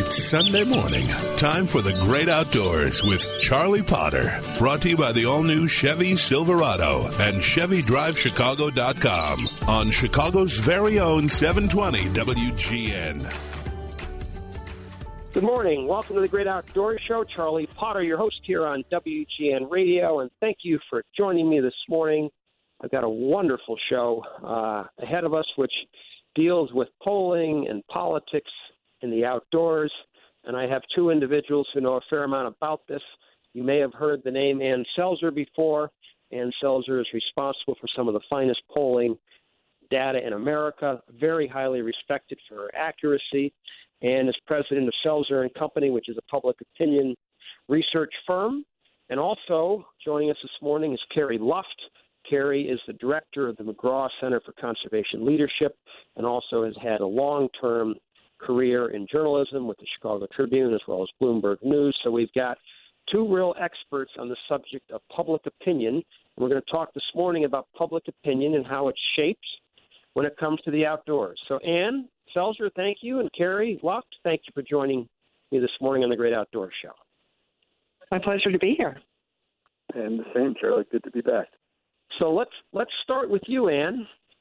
It's Sunday morning. Time for the Great Outdoors with Charlie Potter. Brought to you by the all-new Chevy Silverado and ChevyDriveChicago.com on Chicago's very own 720 WGN. Good morning. Welcome to the Great Outdoors Show. Charlie Potter, your host here on WGN Radio, and thank you for joining me this morning. I've got a wonderful show ahead of us, which deals with polling and politics in the outdoors, and I have two individuals who know a fair amount about this. You may have heard the name Ann Selzer before. Ann Selzer is responsible for some of the finest polling data in America, very highly respected for her accuracy, and is president of Selzer and Company, which is a public opinion research firm. And also joining us this morning is Carrie Luft. Carrie is the director of the McGraw Center for Conservation Leadership and also has had a long-term career in journalism with the Chicago Tribune as well as Bloomberg News. So we've got two real experts on the subject of public opinion. And we're going to talk this morning about public opinion and how it shapes when it comes to the outdoors. So Ann Selzer, thank you, and Carrie Luft, thank you for joining me this morning on the Great Outdoors Show. My pleasure to be here. And the same, Charlie. Good to be back. So let's start with you, Ann.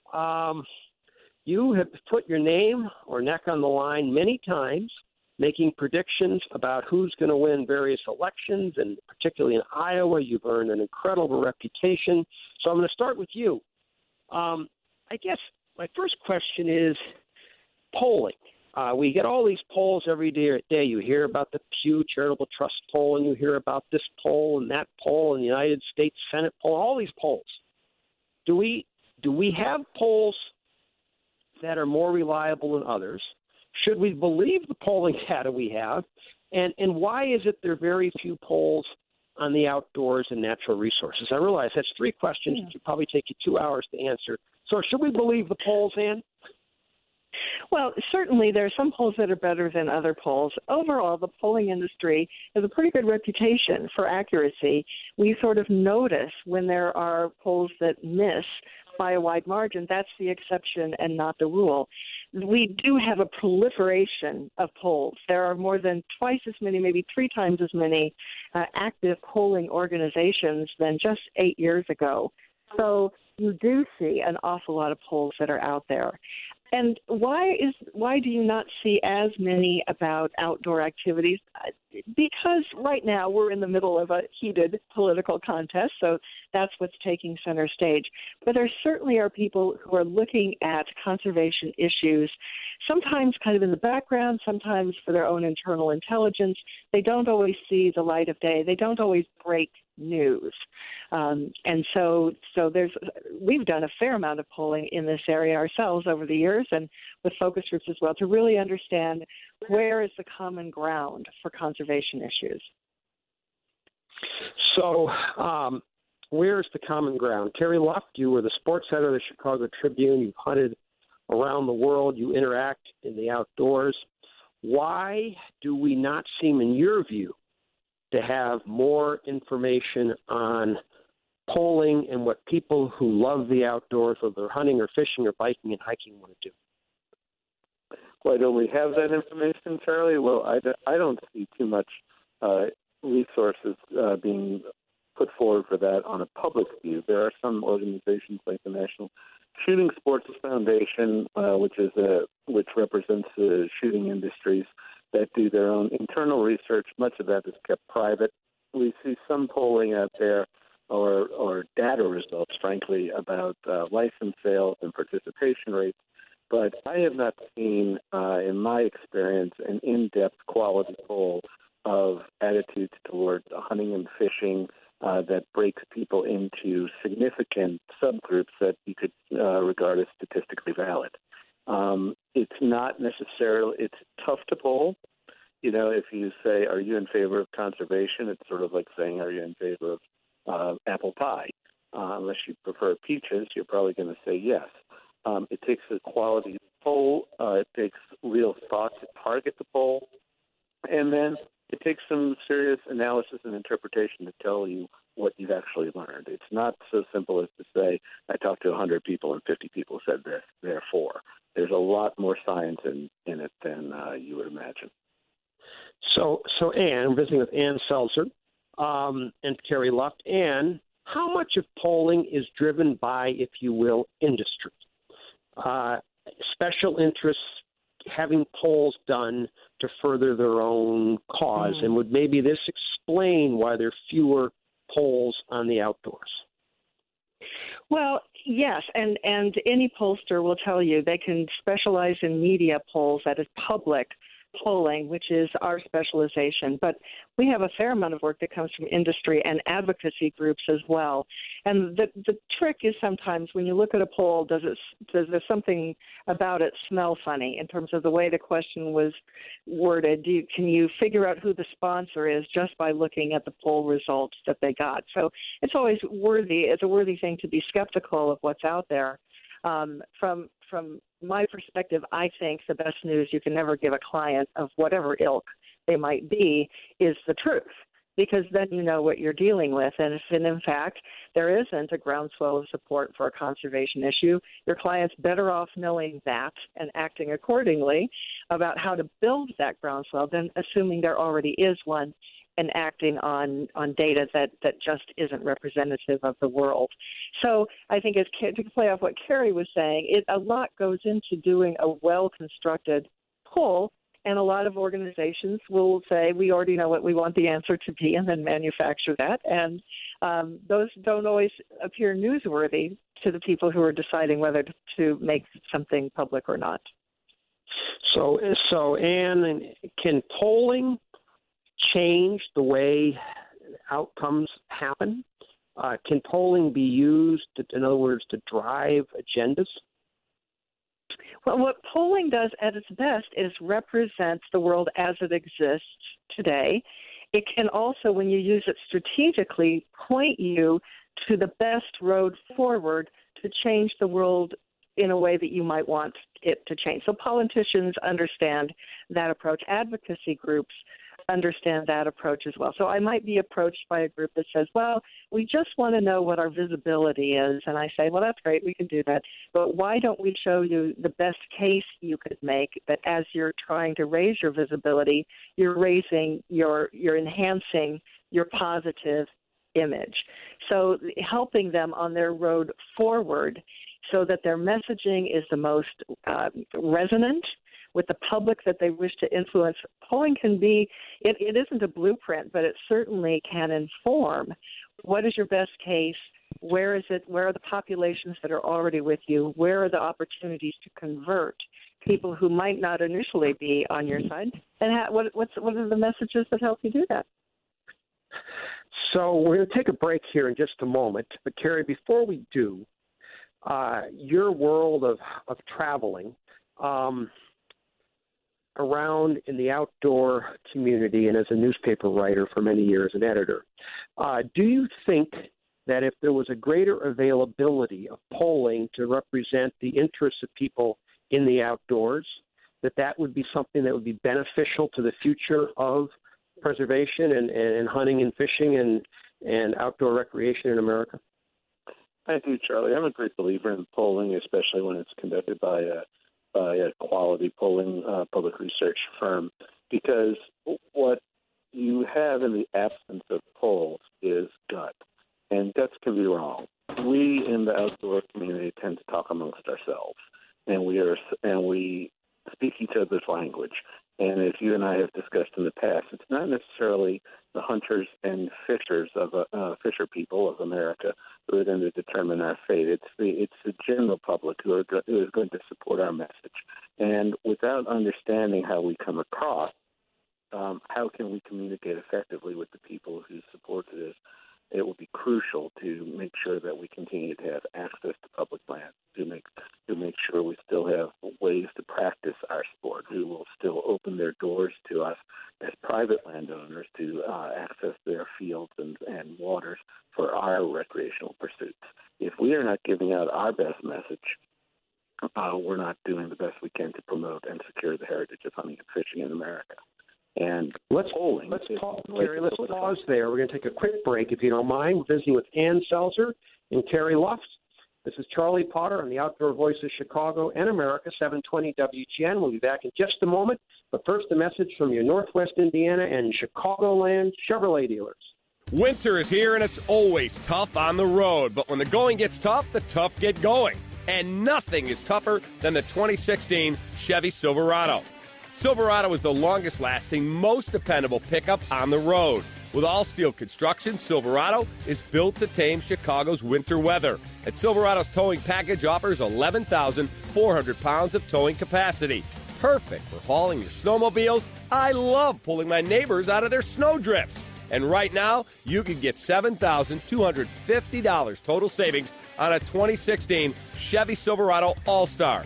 You have put your name or neck on the line many times, making predictions about who's going to win various elections, and particularly in Iowa, you've earned an incredible reputation. So I'm going to start with you. I guess my first question is polling. We get all these polls every day. You hear about the Pew Charitable Trust poll, and you hear about this poll and that poll and the United States Senate poll, all these polls. Do we have polls that are more reliable than others? Should we believe the polling data we have? And why is it there are very few polls on the outdoors and natural resources? I realize that's three questions that would probably take you 2 hours to answer. So should we believe the polls, Ann? Well, certainly there are some polls that are better than other polls. Overall, the polling industry has a pretty good reputation for accuracy. We sort of notice when there are polls that miss by a wide margin. That's the exception and not the rule. We do have a proliferation of polls. There are more than twice as many, maybe three times as many active polling organizations than just 8 years ago. So you do see an awful lot of polls that are out there. And why do you not see as many about outdoor activities? Because right now we're in the middle of a heated political contest, so that's what's taking center stage. But there certainly are people who are looking at conservation issues, sometimes kind of in the background, sometimes for their own internal intelligence. They don't always see the light of day. They don't always break news. And so we've done a fair amount of polling in this area ourselves over the years and with focus groups as well to really understand where is the common ground for conservation issues. So where's the common ground? Carrie Luft, you were the sports editor of the Chicago Tribune. You've hunted around the world. You interact in the outdoors. Why do we not seem, in your view, to have more information on polling and what people who love the outdoors, whether they're hunting or fishing or biking and hiking, want to do? Why don't we have that information, Charlie? Well, I don't see too much resources being put forward for that on a public view. There are some organizations like the National Shooting Sports Foundation, which represents the shooting industries, that do their own internal research. Much of that is kept private. We see some polling out there or data results, frankly, about license sales and participation rates. But I have not seen, in my experience, an in-depth quality poll of attitudes toward hunting and fishing that breaks people into significant subgroups that you could regard as statistically valid. It's not necessarily – it's tough to poll. You know, if you say, are you in favor of conservation, it's sort of like saying, are you in favor of apple pie? Unless you prefer peaches, you're probably going to say yes. It takes a quality poll. It takes real thought to target the poll. And then it takes some serious analysis and interpretation to tell you what you've actually learned. It's not so simple as to say, I talked to 100 people and 50 people said this, therefore. There's a lot more science in it than you would imagine. So Ann, visiting with Ann Selzer and Carrie Luft. Ann, how much of polling is driven by, if you will, industry? Special interests having polls done to further their own cause, and would maybe this explain why there are fewer polls on the outdoors? Well, yes, and any pollster will tell you they can specialize in media polls, that is public polling, which is our specialization. But we have a fair amount of work that comes from industry and advocacy groups as well. And the trick is sometimes when you look at a poll, does there something about it smell funny in terms of the way the question was worded? Can you figure out who the sponsor is just by looking at the poll results that they got? So it's always it's a worthy thing to be skeptical of what's out there. From my perspective, I think the best news you can never give a client of whatever ilk they might be is the truth, because then you know what you're dealing with. And if in fact there isn't a groundswell of support for a conservation issue, your client's better off knowing that and acting accordingly about how to build that groundswell than assuming there already is one and acting on data that just isn't representative of the world. So I think to play off what Carrie was saying, a lot goes into doing a well-constructed poll, and a lot of organizations will say, we already know what we want the answer to be, and then manufacture that. And those don't always appear newsworthy to the people who are deciding whether to make something public or not. So Ann, can polling change the way outcomes happen? Can polling be used, in other words, to drive agendas? Well, what polling does at its best is represent the world as it exists today. It can also, when you use it strategically, point you to the best road forward to change the world in a way that you might want it to change. So politicians understand that approach. Advocacy groups understand that approach as well. So I might be approached by a group that says, well, we just want to know what our visibility is. And I say, well, that's great, we can do that. But why don't we show you the best case you could make that as you're trying to raise your visibility, you're enhancing your positive image. So helping them on their road forward so that their messaging is the most resonant with the public that they wish to influence. Polling can be, it isn't a blueprint, but it certainly can inform what is your best case, where is it, where are the populations that are already with you, where are the opportunities to convert people who might not initially be on your side, and what are the messages that help you do that? So we're going to take a break here in just a moment, but Carrie, before we do, your world of traveling, around in the outdoor community and as a newspaper writer for many years, an editor, do you think that if there was a greater availability of polling to represent the interests of people in the outdoors, that would be something that would be beneficial to the future of preservation and hunting and fishing and outdoor recreation in America? I do, Charlie. I'm a great believer in polling, especially when it's conducted by a quality polling public research firm, because what you have in the absence of polls is gut, and guts can be wrong. We in the outdoor community tend to talk amongst ourselves, and we speak each other's language. And as you and I have discussed in the past, it's not necessarily the hunters and fishers fisher people of America who are going to determine our fate. It's the general public who is going to support our message. And without understanding how we come across, how can we communicate effectively with the people who support this? It will be crucial to make sure that we continue to have access to public land, to make sure we still have ways to practice our sport, who will still open their doors to us as private landowners to access their fields and waters for our recreational pursuits. If we are not giving out our best message, we're not doing the best we can to promote and secure the heritage of hunting and fishing in America. And let's pause there. We're going to take a quick break, if you don't mind. We're visiting with Ann Selzer and Carrie Luft. This is Charlie Potter on the Outdoor Voice of Chicago and America, 720 WGN. We'll be back in just a moment But first, a message from your Northwest Indiana and Chicagoland Chevrolet dealers. Winter is here, and it's always tough on the road. But when the going gets tough, the tough get going. And nothing is tougher than the 2016 Chevy Silverado. Silverado is the longest-lasting, most dependable pickup on the road. With all-steel construction, Silverado is built to tame Chicago's winter weather. And Silverado's towing package offers 11,400 pounds of towing capacity. Perfect for hauling your snowmobiles. I love pulling my neighbors out of their snowdrifts. And right now, you can get $7,250 total savings on a 2016 Chevy Silverado All-Star.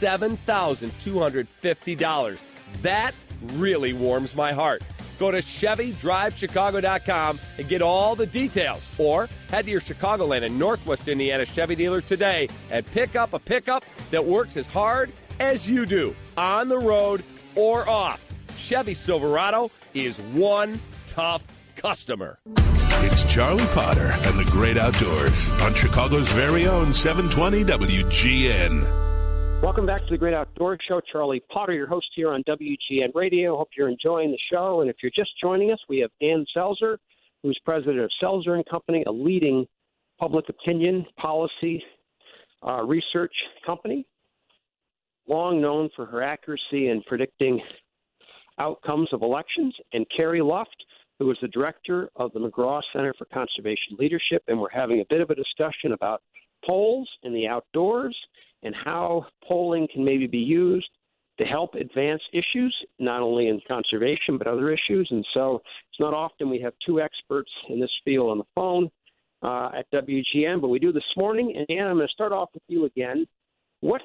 $7,250. That really warms my heart. Go to ChevyDriveChicago.com and get all the details. Or head to your Chicagoland and Northwest Indiana Chevy dealer today and pick up a pickup that works as hard as you do, on the road or off. Chevy Silverado is one tough customer. It's Charlie Potter and the Great Outdoors on Chicago's very own 720 WGN. Welcome back to the Great Outdoors Show. Charlie Potter, your host here on WGN Radio. Hope you're enjoying the show. And if you're just joining us, we have Dan Selzer, who's president of Selzer & Company, a leading public opinion policy research company, long known for her accuracy in predicting outcomes of elections, and Carrie Luft, who is the director of the McGraw Center for Conservation Leadership, and we're having a bit of a discussion about polls in the outdoors and how polling can maybe be used to help advance issues, not only in conservation but other issues. And so it's not often we have two experts in this field on the phone at WGN, but we do this morning. And Ann, I'm going to start off with you again. What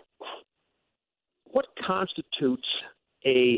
constitutes a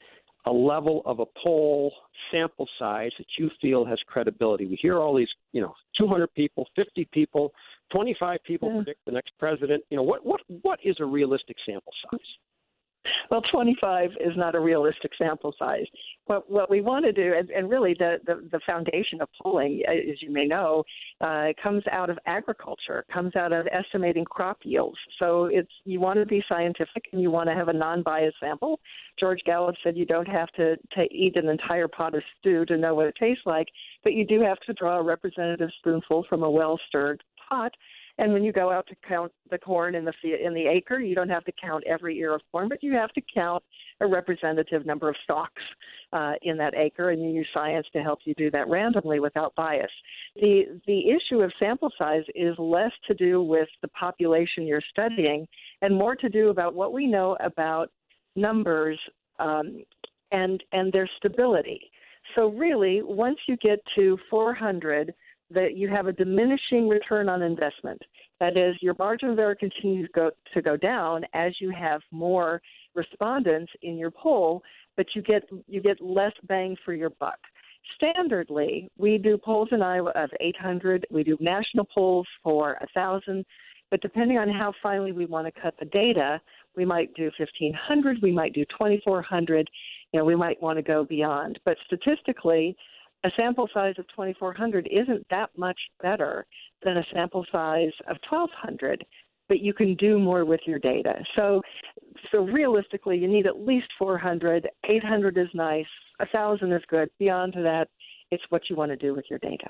level of a poll sample size that you feel has credibility? We hear all these, 200 people, 50 people, 25 people predict the next president. What is a realistic sample size? Well, 25 is not a realistic sample size. But what we want to do, and really the foundation of polling, as you may know, comes out of agriculture, comes out of estimating crop yields. So you want to be scientific and you want to have a non-biased sample. George Gallup said you don't have to eat an entire pot of stew to know what it tastes like, but you do have to draw a representative spoonful from a well-stirred pot. And when you go out to count the corn in the acre, you don't have to count every ear of corn, but you have to count a representative number of stalks in that acre, and you use science to help you do that randomly without bias. The issue of sample size is less to do with the population you're studying and more to do about what we know about numbers and their stability. So really, once you get to 400, that you have a diminishing return on investment. That is, your margin of error continues to go down as you have more respondents in your poll, but you get less bang for your buck. Standardly, we do polls in Iowa of 800. We do national polls for 1,000. But depending on how finely we want to cut the data, we might do 1,500. We might do 2,400. We might want to go beyond. But statistically, a sample size of 2,400 isn't that much better than a sample size of 1,200, but you can do more with your data. So realistically, you need at least 400. 800 is nice. 1,000 is good. Beyond that, it's what you want to do with your data.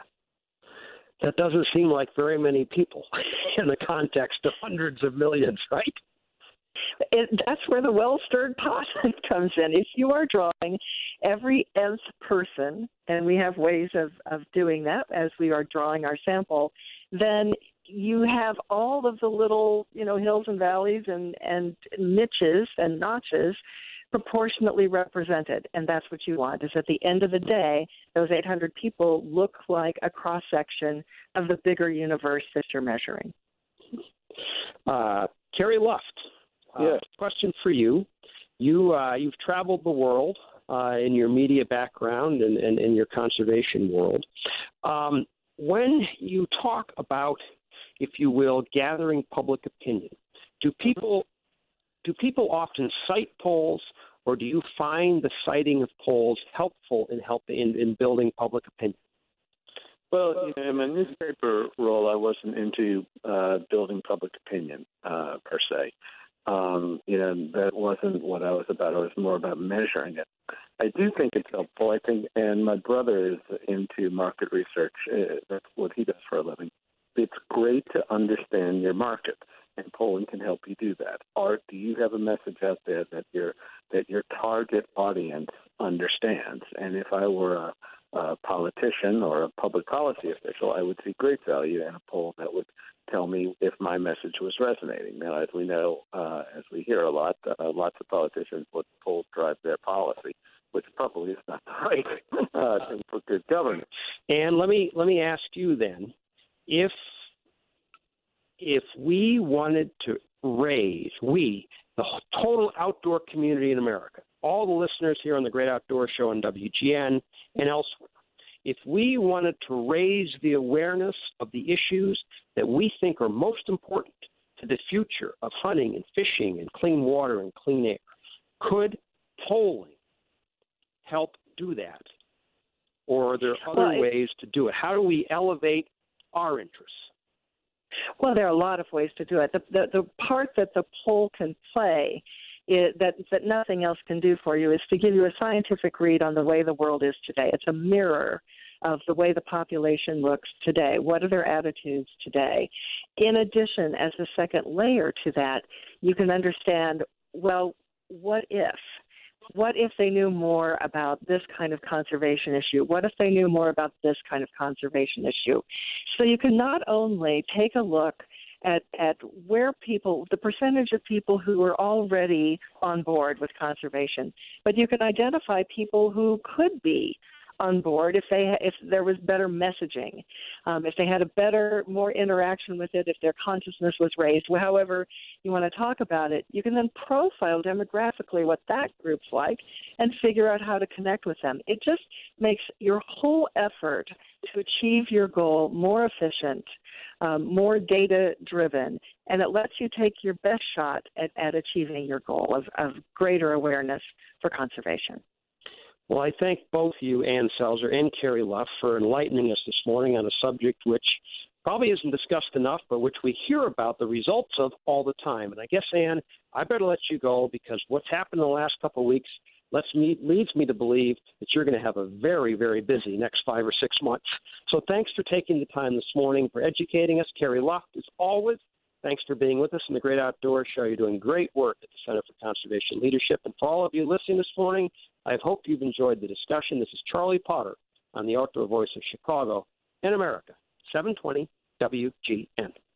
That doesn't seem like very many people in the context of hundreds of millions, right? That's where the well-stirred pot comes in. If you are drawing every nth person, and we have ways of doing that as we are drawing our sample, then you have all of the little, hills and valleys and niches and notches proportionately represented. And that's what you want, is at the end of the day, those 800 people look like a cross-section of the bigger universe that you're measuring. Carrie Luft. Yes. Question for you. You've traveled the world in your media background and in your conservation world. When you talk about, if you will, gathering public opinion, do people often cite polls, or do you find the citing of polls helpful in building public opinion? Well, in my newspaper role, I wasn't into building public opinion per se. That wasn't what I was about. I was more about measuring it. I do think it's helpful. I think, and my brother is into market research. That's what he does for a living. It's great to understand your market, and polling can help you do that. Or do you have a message out there that your target audience understands? And if I were a politician or a public policy official, I would see great value in a poll that would tell me if my message was resonating. Now, as we know, as we hear a lot, lots of politicians let polls drive their policy, which probably is not the right thing for good governance. And let me ask you then, if we wanted to raise, the total outdoor community in America, all the listeners here on the Great Outdoor Show on WGN and elsewhere, if we wanted to raise the awareness of the issues that we think are most important to the future of hunting and fishing and clean water and clean air, could polling help do that? Or are there other ways to do it? How do we elevate our interests? Well, there are a lot of ways to do it. The part that the poll can play that nothing else can do for you is to give you a scientific read on the way the world is today. It's a mirror of the way the population looks today. What are their attitudes today? In addition, as a second layer to that, you can understand, well, what if? What if they knew more about this kind of conservation issue? What if they knew more about this kind of conservation issue? So you can not only take a look at where people, the percentage of people who are already on board with conservation, but you can identify people who could be on board if there was better messaging, if they had more interaction with it, if their consciousness was raised, however you want to talk about it. You can then profile demographically what that group's like and figure out how to connect with them. It just makes your whole effort to achieve your goal more efficient, more data-driven, and it lets you take your best shot at achieving your goal of greater awareness for conservation. Well, I thank both you, Ann Selzer and Carrie Luff, for enlightening us this morning on a subject which probably isn't discussed enough, but which we hear about the results of all the time. And I guess, Ann, I better let you go because what's happened in the last couple of weeks leads me to believe that you're going to have a very, very busy next 5 or 6 months. So thanks for taking the time this morning, for educating us. Carrie Luff, as always, thanks for being with us in the Great Outdoors Show. You're doing great work at the Center for Conservation Leadership. And for all of you listening this morning, I hope you've enjoyed the discussion. This is Charlie Potter on the Outdoor Voice of Chicago and America, 720 WGN.